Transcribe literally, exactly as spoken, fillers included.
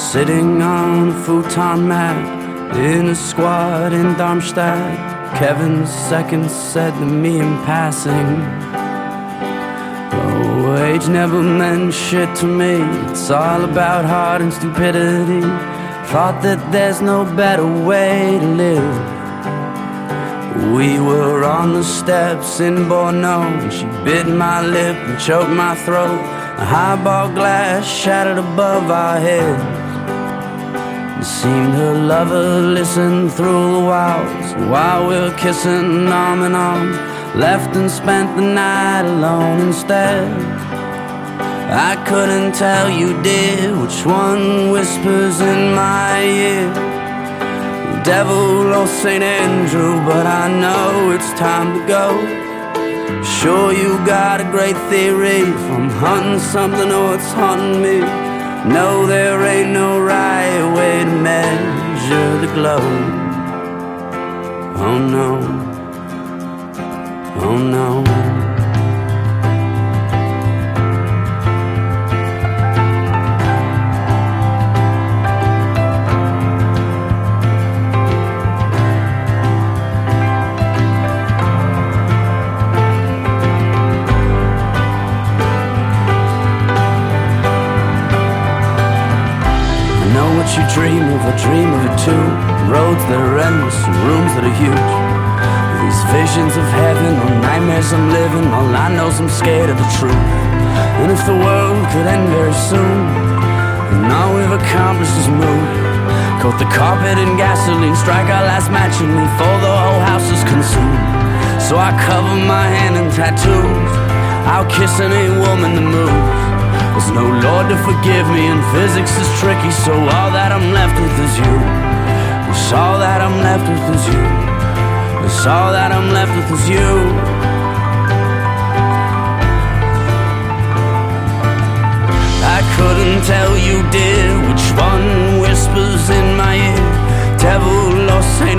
sitting on a futon mat in a squad in Darmstadt. Kevin's second said to me in passing, oh, age never meant shit to me. It's all about heart and stupidity. Thought that there's no better way to live. We were on the steps in Borno, and she bit my lip and choked my throat. A highball glass shattered above our heads. It seemed her lover listened through the walls while we were kissing arm in arm. Left and spent the night alone instead. I couldn't tell you, dear, which one whispers in my ear, devil or Saint Andrew, but I know it's time to go. Sure, you got a great theory, if I'm hunting something or it's hunting me. No, there ain't no right way to measure the glow. Oh no, oh no. You dream of a dream of it too. Roads that are endless and rooms that are huge. These visions of heaven or nightmares I'm living. All I know's I'm scared of the truth. And if the world could end very soon, and all we've accomplished is move, coat the carpet in gasoline, strike our last match and leave for the whole house is consumed. So I cover my hand in tattoos. I'll kiss any woman that moves. There's no Lord to forgive me, and physics is tricky, so all that I'm left with is you. It's all that I'm left with is you. It's all that I'm left with is you. I couldn't tell you, dear, which one whispers in my ear, devil or Saint